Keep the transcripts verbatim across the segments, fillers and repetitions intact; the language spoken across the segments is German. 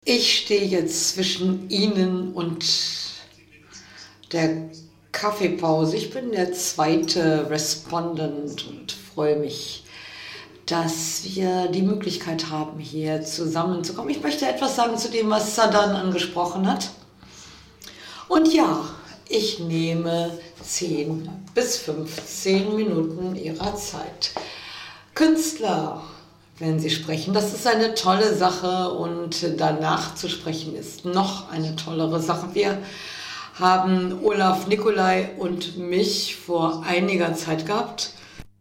Ich stehe jetzt zwischen Ihnen und der Kaffeepause. Ich bin der zweite Respondent und freue mich, dass wir die Möglichkeit haben, hier zusammenzukommen. Ich möchte etwas sagen zu dem, was Sadan angesprochen hat. Und ja, ich nehme zehn bis fünfzehn Minuten Ihrer Zeit. Künstler, wenn sie sprechen, das ist eine tolle Sache, und danach zu sprechen ist noch eine tollere Sache. Wir haben Olaf Nicolai und mich vor einiger Zeit gehabt,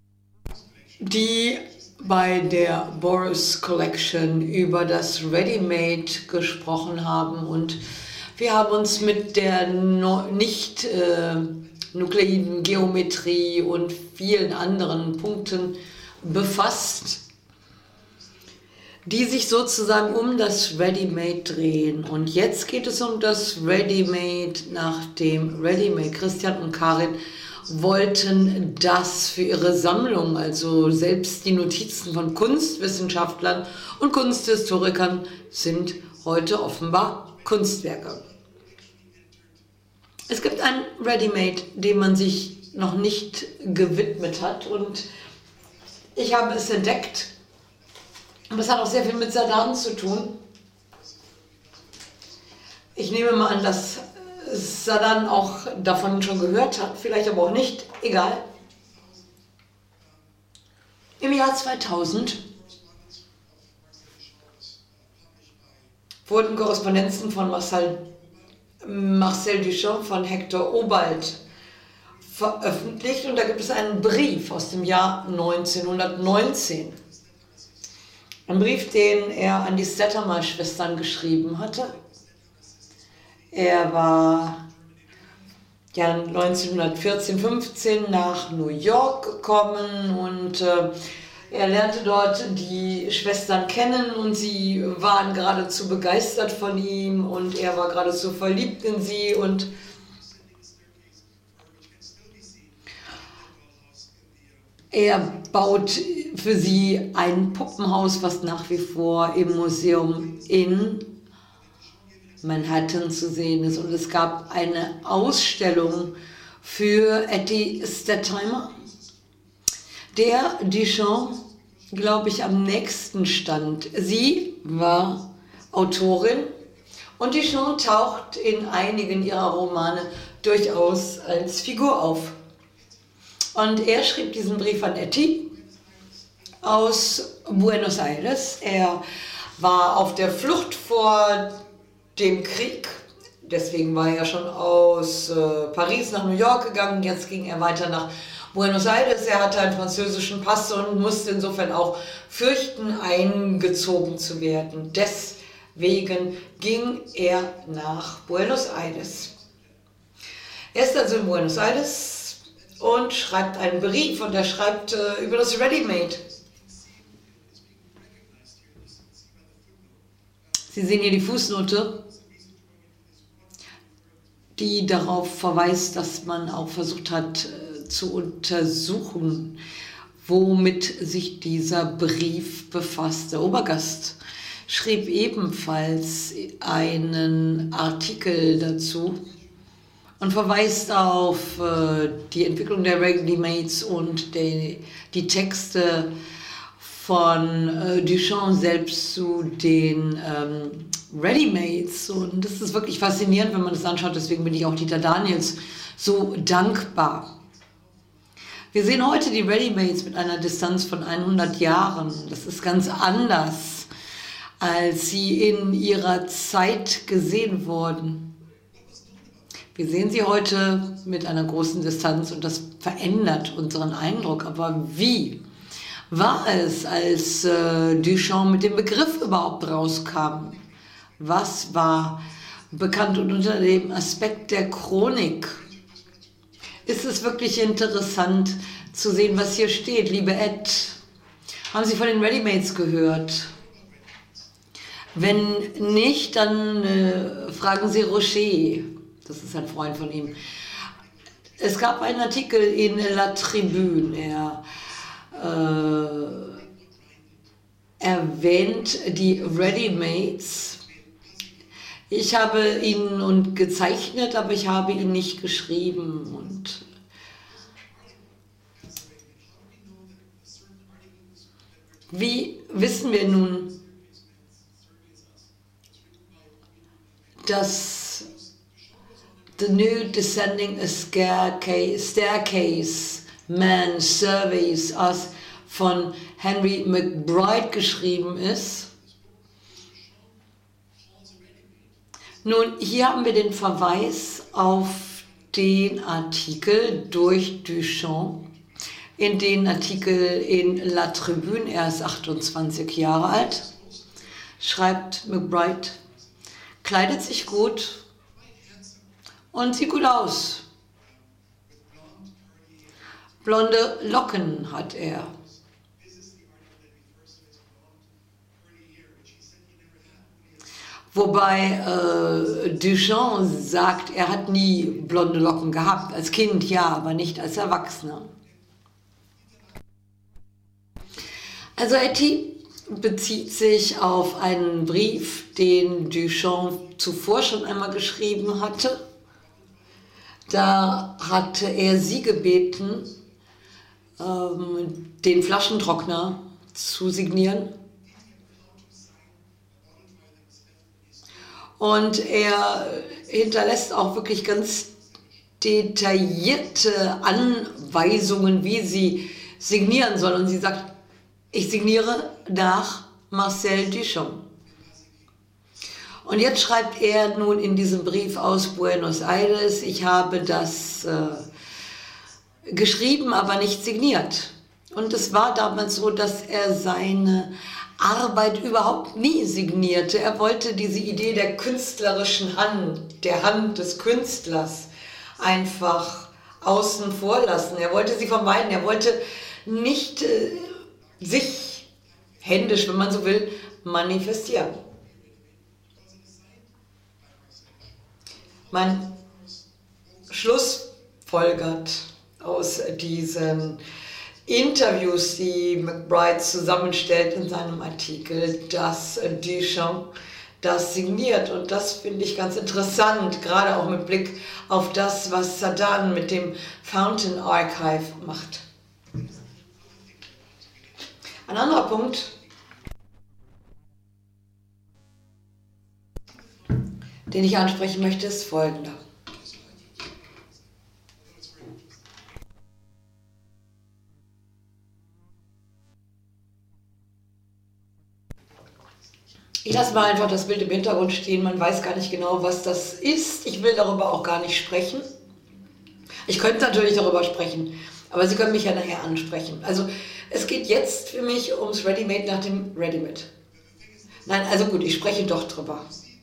die bei der Boris Collection über das Ready-Made gesprochen haben, und wir haben uns mit der no nicht äh, nukleiden Geometrie und vielen anderen Punkten befasst, die sich sozusagen um das Ready-Made drehen. Und jetzt geht es um das Ready-Made nach dem Ready-Made. Christian und Karin wollten das für ihre Sammlung, also selbst die Notizen von Kunstwissenschaftlern und Kunsthistorikern sind heute offenbar Kunstwerke. Es gibt ein Ready-Made, dem man sich noch nicht gewidmet hat, und ich habe es entdeckt. Und das hat auch sehr viel mit Sadan zu tun. Ich nehme mal an, dass Sadan auch davon schon gehört hat, vielleicht aber auch nicht, egal. Im Jahr zweitausend wurden Korrespondenzen von Marcel, Marcel Duchamp von Hector Obalt veröffentlicht, und da gibt es einen Brief aus dem Jahr neunzehnhundertneunzehn. Ein Brief, den er an die Stettermal-Schwestern geschrieben hatte. Er war ja neunzehnhundertvierzehn, fünfzehn nach New York gekommen, und äh, er lernte dort die Schwestern kennen, und sie waren geradezu begeistert von ihm, und er war geradezu verliebt in sie, und er baut für sie ein Puppenhaus, was nach wie vor im Museum in Manhattan zu sehen ist. Und es gab eine Ausstellung für Etty Stettheimer, der Duchamp, glaube ich, am nächsten stand. Sie war Autorin, und Duchamp taucht in einigen ihrer Romane durchaus als Figur auf. Und er schrieb diesen Brief an Etty aus Buenos Aires. Er war auf der Flucht vor dem Krieg, deswegen war er schon aus äh, Paris nach New York gegangen, jetzt ging er weiter nach Buenos Aires. Er hatte einen französischen Pass und musste insofern auch fürchten, eingezogen zu werden. Deswegen ging er nach Buenos Aires. Er ist also in Buenos Aires und schreibt einen Brief, und er schreibt äh, über das Ready-Made. Sie sehen hier die Fußnote, die darauf verweist, dass man auch versucht hat äh, zu untersuchen, womit sich dieser Brief befasst. Der Obergast schrieb ebenfalls einen Artikel dazu und verweist auf äh, die Entwicklung der Ready-Mades und die, die Texte von äh, Duchamp selbst zu den ähm, Ready-Mades. Und das ist wirklich faszinierend, wenn man das anschaut. Deswegen bin ich auch Dieter Daniels so dankbar. Wir sehen heute die Ready-Mades mit einer Distanz von hundert Jahren. Das ist ganz anders, als sie in ihrer Zeit gesehen wurden. Wir sehen sie heute mit einer großen Distanz, und das verändert unseren Eindruck. Aber wie war es, als äh, Duchamp mit dem Begriff überhaupt rauskam? Was war bekannt? Und unter dem Aspekt der Chronik ist es wirklich interessant zu sehen, was hier steht. Liebe Ed, haben Sie von den Ready-Mades gehört? Wenn nicht, dann äh, fragen Sie Rocher. Das ist ein Freund von ihm. Es gab einen Artikel in La Tribune. Er äh, erwähnt die Ready-Mades Ich habe ihn und gezeichnet, aber ich habe ihn nicht geschrieben. Und wie wissen wir nun, dass The New Descending a Staircase, Staircase Man Surveys Us von Henry McBride geschrieben ist? Nun, hier haben wir den Verweis auf den Artikel durch Duchamp, in den Artikel in La Tribune, er ist achtundzwanzig Jahre alt, schreibt McBride, kleidet sich gut und sieht gut aus. Blonde Locken hat er. Wobei äh, Duchamp sagt, er hat nie blonde Locken gehabt. Als Kind ja, aber nicht als Erwachsener. Also Etty bezieht sich auf einen Brief, den Duchamp zuvor schon einmal geschrieben hatte. Da hatte er sie gebeten, ähm, den Flaschentrockner zu signieren. Und er hinterlässt auch wirklich ganz detaillierte Anweisungen, wie sie signieren soll. Und sie sagt, ich signiere nach Marcel Duchamp. Und jetzt schreibt er nun in diesem Brief aus Buenos Aires, ich habe das äh, geschrieben, aber nicht signiert. Und es war damals so, dass er seine Arbeit überhaupt nie signierte. Er wollte diese Idee der künstlerischen Hand, der Hand des Künstlers einfach außen vor lassen. Er wollte sie vermeiden. Er wollte nicht äh, sich händisch, wenn man so will, manifestieren. Man schlussfolgert aus diesen Interviews, die McBride zusammenstellt in seinem Artikel, dass Duchamp das signiert. Und das finde ich ganz interessant, gerade auch mit Blick auf das, was Sadan mit dem Fountain Archive macht. Ein anderer Punkt, den ich ansprechen möchte, ist folgender. Ich lasse mal einfach das Bild im Hintergrund stehen, man weiß gar nicht genau, was das ist. Ich will darüber auch gar nicht sprechen. Ich könnte natürlich darüber sprechen, aber Sie können mich ja nachher ansprechen. Also es geht jetzt für mich ums Ready-Made nach dem Ready-Made. Nein, also gut, ich spreche doch drüber.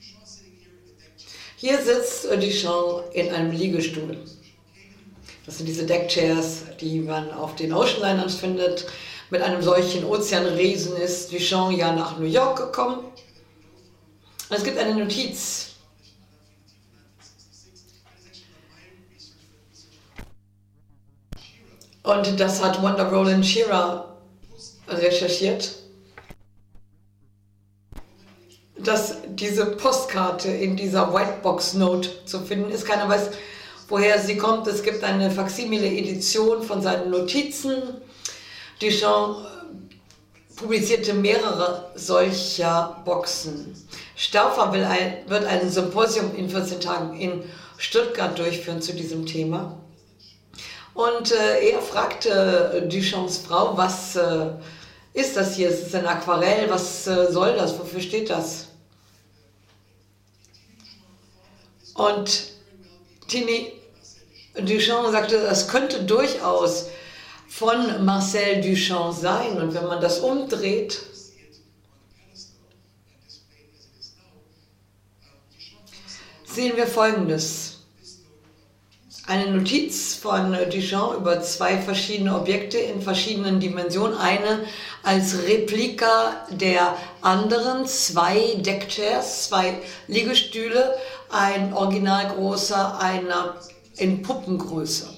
Hier sitzt Duchamp in einem Liegestuhl. Das sind diese Deckchairs, die man auf den Oceanlinern findet. Mit einem solchen Ozeanriesen ist Duchamp ja nach New York gekommen. Und es gibt eine Notiz. Und das hat Wanda Roland Shearer recherchiert, dass diese Postkarte in dieser Whitebox-Note zu finden ist. Keiner weiß, woher sie kommt. Es gibt eine Faksimile-Edition von seinen Notizen. Duchamp publizierte mehrere solcher Boxen. Stauffer will ein, wird ein Symposium in vierzehn Tagen in Stuttgart durchführen zu diesem Thema. Und äh, er fragte Duchamps Frau, was äh, ist das hier? Ist es ein Aquarell? Was äh, soll das? Wofür steht das? Und Tini Duchamp sagte, das könnte durchaus von Marcel Duchamp sein. Und wenn man das umdreht, sehen wir Folgendes. Eine Notiz von Duchamp über zwei verschiedene Objekte in verschiedenen Dimensionen. Eine als Replika der anderen, zwei Deckchairs, zwei Liegestühle, ein original großer, einer in Puppengröße.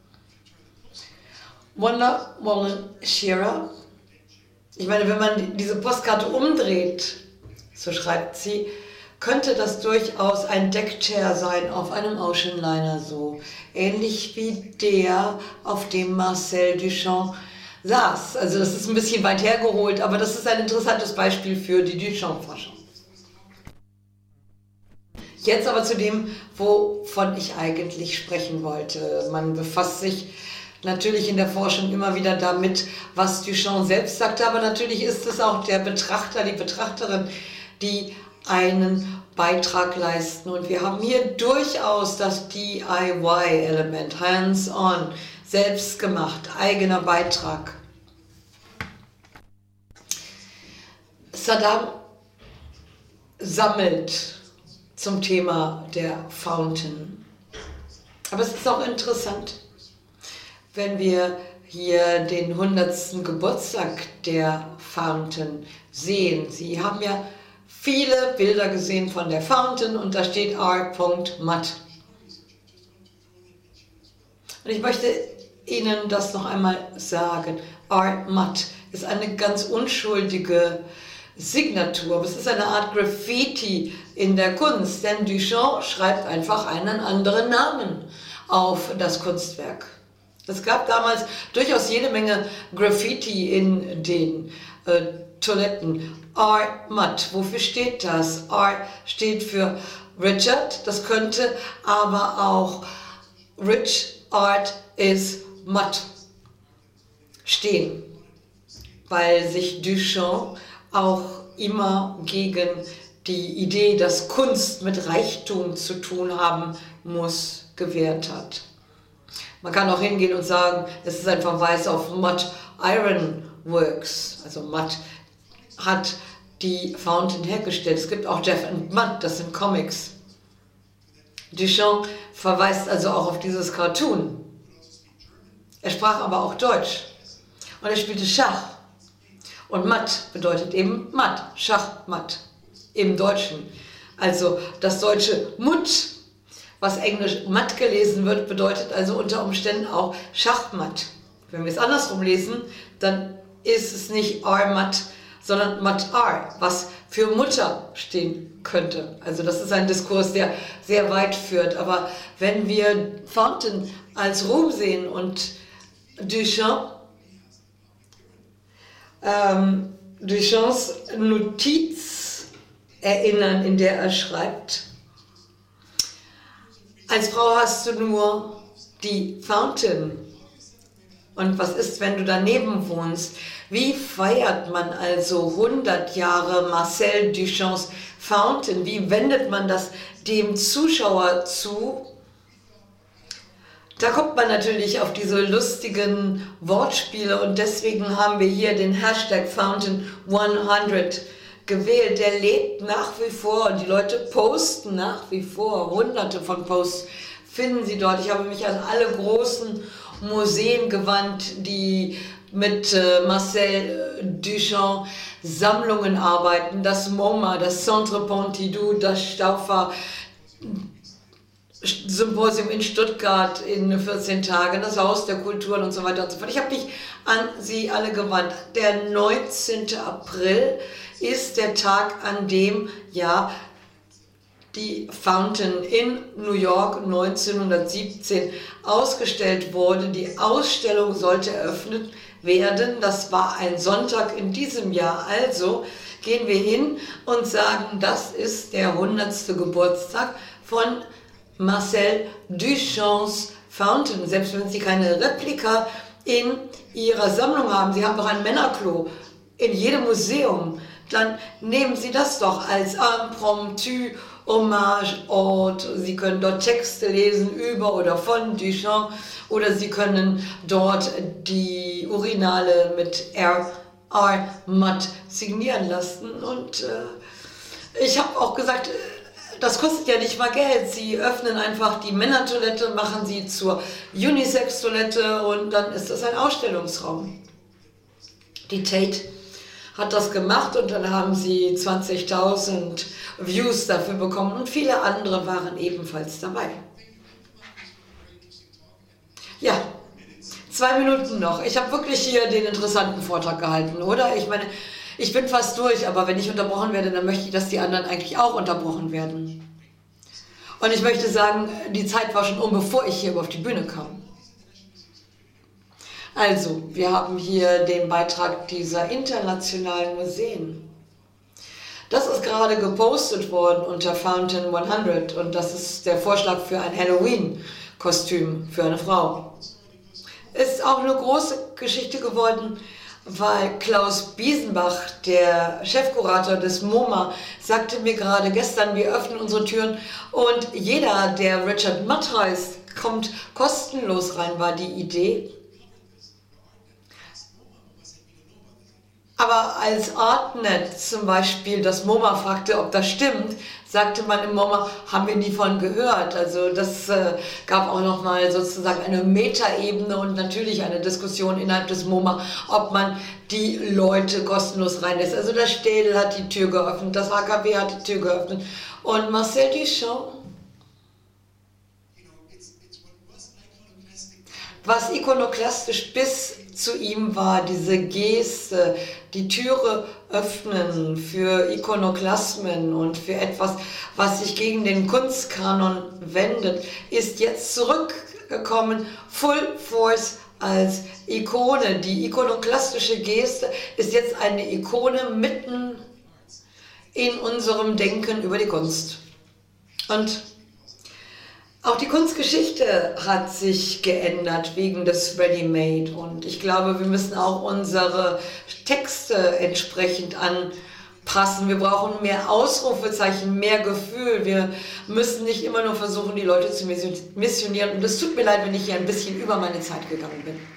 Wanda Roland Shearer, ich meine, wenn man diese Postkarte umdreht, so schreibt sie, könnte das durchaus ein Deckchair sein auf einem Oceanliner so. Ähnlich wie der, auf dem Marcel Duchamp saß. Also das ist ein bisschen weit hergeholt, aber das ist ein interessantes Beispiel für die Duchamp-Forschung. Jetzt aber zu dem, wovon ich eigentlich sprechen wollte. Man befasst sich natürlich in der Forschung immer wieder damit, was Duchamp selbst sagte, aber natürlich ist es auch der Betrachter, die Betrachterin, die einen Beitrag leisten. Und wir haben hier durchaus das D I Y-Element, hands-on, selbst gemacht, eigener Beitrag. Saddam sammelt zum Thema der Fountain. Aber es ist auch interessant, wenn wir hier den hundertsten Geburtstag der Fountain sehen. Sie haben ja viele Bilder gesehen von der Fountain und da steht R. Mutt. Und ich möchte Ihnen das noch einmal sagen. R. Mutt ist eine ganz unschuldige Signatur, aber es ist eine Art Graffiti in der Kunst, denn Duchamp schreibt einfach einen anderen Namen auf das Kunstwerk. Es gab damals durchaus jede Menge Graffiti in den äh, Toiletten. R. Mutt, wofür steht das? R steht für Richard, das könnte aber auch Rich Art is Mutt stehen, weil sich Duchamp auch immer gegen die Idee, dass Kunst mit Reichtum zu tun haben muss, gewehrt hat. Man kann auch hingehen und sagen, es ist ein Verweis auf Mutt Iron Works, also Mutt hat die Fountain hergestellt. Es gibt auch Jeff and Mutt, das sind Comics. Duchamp verweist also auch auf dieses Cartoon. Er sprach aber auch Deutsch und er spielte Schach. Und Matt bedeutet eben Matt, Schachmatt im Deutschen. Also das deutsche Mutt, was englisch Matt gelesen wird, bedeutet also unter Umständen auch Schachmatt. Wenn wir es andersrum lesen, dann ist es nicht R-Matt, sondern Matt-R, was für Mutter stehen könnte. Also das ist ein Diskurs, der sehr weit führt. Aber wenn wir Fountain als Ruhm sehen und Duchamp, ähm, Duchamps Notiz erinnern, in der er schreibt: Als Frau hast du nur die Fountain. Und was ist, wenn du daneben wohnst? Wie feiert man also hundert Jahre Marcel Duchamps Fountain? Wie wendet man das dem Zuschauer zu? Da kommt man natürlich auf diese lustigen Wortspiele und deswegen haben wir hier den Hashtag Fountain hundert gewählt. Der lebt nach wie vor und die Leute posten nach wie vor. Hunderte von Posts finden Sie dort. Ich habe mich an alle großen Museen gewandt, die mit äh, Marcel Duchamp Sammlungen arbeiten. Das MoMA, das Centre Pompidou, das Stauffer Symposium in Stuttgart in vierzehn Tagen, das Haus der Kulturen und so weiter und so fort. Ich habe mich an Sie alle gewandt. Der neunzehnte April ist der Tag, an dem ja die Fountain in New York neunzehnhundertsiebzehn ausgestellt wurde. Die Ausstellung sollte eröffnet werden. Das war ein Sonntag in diesem Jahr. Also gehen wir hin und sagen, das ist der hundertste Geburtstag von Marcel Duchamps Fountain. Selbst wenn Sie keine Replika in Ihrer Sammlung haben, Sie haben doch ein Männerklo in jedem Museum, dann nehmen Sie das doch als impromptu Hommageort. Sie können dort Texte lesen über oder von Duchamp oder Sie können dort die Urinale mit R. R. Mutt signieren lassen. Und äh, ich habe auch gesagt, das kostet ja nicht mal Geld. Sie öffnen einfach die Männertoilette, machen sie zur Unisex-Toilette und dann ist das ein Ausstellungsraum. Die Tate hat das gemacht und dann haben sie zwanzigtausend Views dafür bekommen und viele andere waren ebenfalls dabei. Ja, zwei Minuten noch. Ich habe wirklich hier den interessanten Vortrag gehalten, oder? Ich meine, Ich bin fast durch, aber wenn ich unterbrochen werde, dann möchte ich, dass die anderen eigentlich auch unterbrochen werden. Und ich möchte sagen, die Zeit war schon um, bevor ich hier auf die Bühne kam. Also, wir haben hier den Beitrag dieser internationalen Museen. Das ist gerade gepostet worden unter Fountain hundert und das ist der Vorschlag für ein Halloween-Kostüm für eine Frau. Ist auch eine große Geschichte geworden, weil Klaus Biesenbach, der Chefkurator des MoMA, sagte mir gerade gestern, wir öffnen unsere Türen und jeder, der Richard Mudd heißt, kommt kostenlos rein, war die Idee. Aber als Artnet zum Beispiel das MoMA fragte, ob das stimmt, sagte man im MoMA, haben wir nie von gehört. Also das äh, gab auch nochmal sozusagen eine Metaebene und natürlich eine Diskussion innerhalb des MoMA, ob man die Leute kostenlos reinlässt. Also der Städel hat die Tür geöffnet, das H K W hat die Tür geöffnet und Marcel Duchamp, was ikonoklastisch bis zu ihm war, diese Geste, die Türe öffnen für Ikonoklasmen und für etwas, was sich gegen den Kunstkanon wendet, ist jetzt zurückgekommen, Full Force als Ikone. Die ikonoklastische Geste ist jetzt eine Ikone mitten in unserem Denken über die Kunst. Und auch die Kunstgeschichte hat sich geändert wegen des Ready-Made und ich glaube, wir müssen auch unsere Texte entsprechend anpassen. Wir brauchen mehr Ausrufezeichen, mehr Gefühl. Wir müssen nicht immer nur versuchen, die Leute zu missionieren und es tut mir leid, wenn ich hier ein bisschen über meine Zeit gegangen bin.